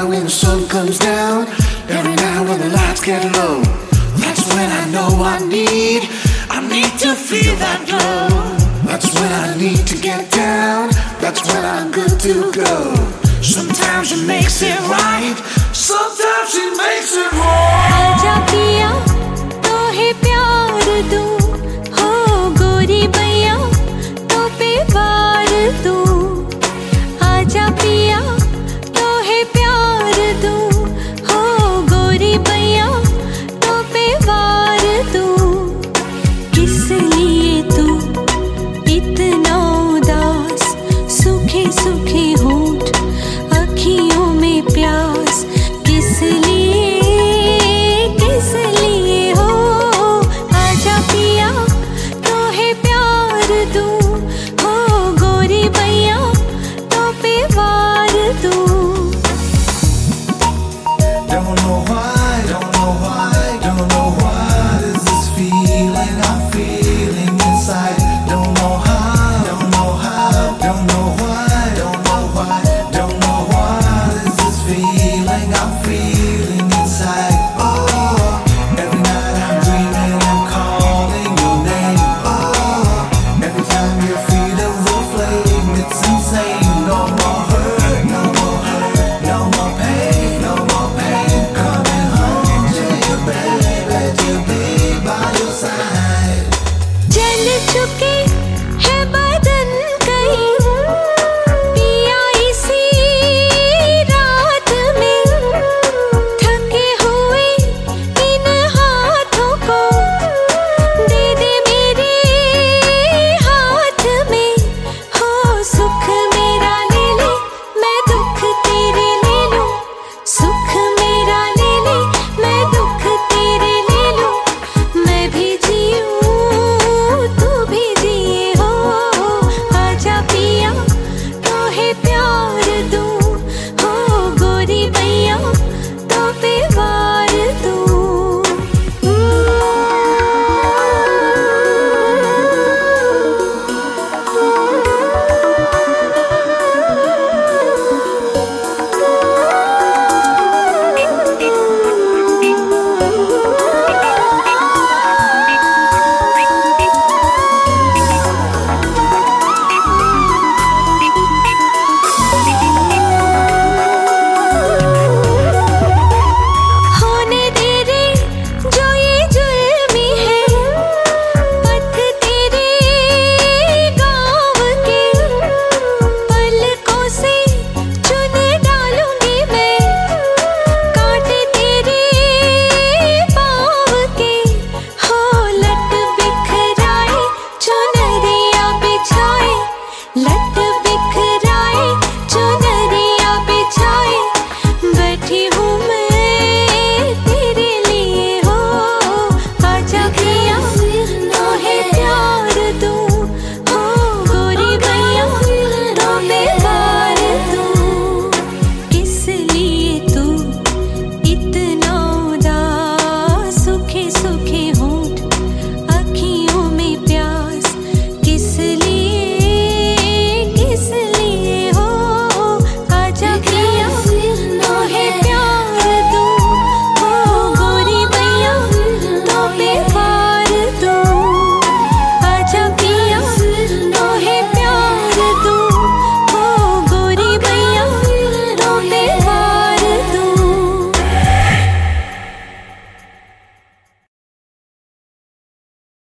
now when the sun comes down, every night when the lights get low, that's when I know I need to feel that glow. That's when I need to get down, that's when I'm good to go. Sometimes it makes it right, sometimes it makes it wrong. आजा पिया तोहे प्यार दूं